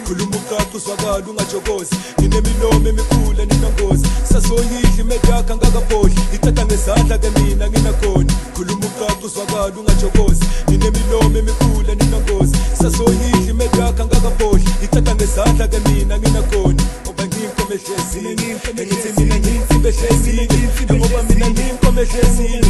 khuluma ucaca uzwakala ungajokozi ninemilomo emikhulu ninongozi sasoyidla imeda yakho angakabhodli ithatha ngezandla ke mina nginakhona khuluma ucaca uzwakala ungajokozi ninemilomo emikhulu ninongozi sasoyidla imeda yakho angakabhodli ithatha ngezandla ke mina nginakhona ngoba ngiyinkomo ehlezini ngithi mina ngiyinsimbi ehlezini ngoba mina ngiyinkomo ehlezini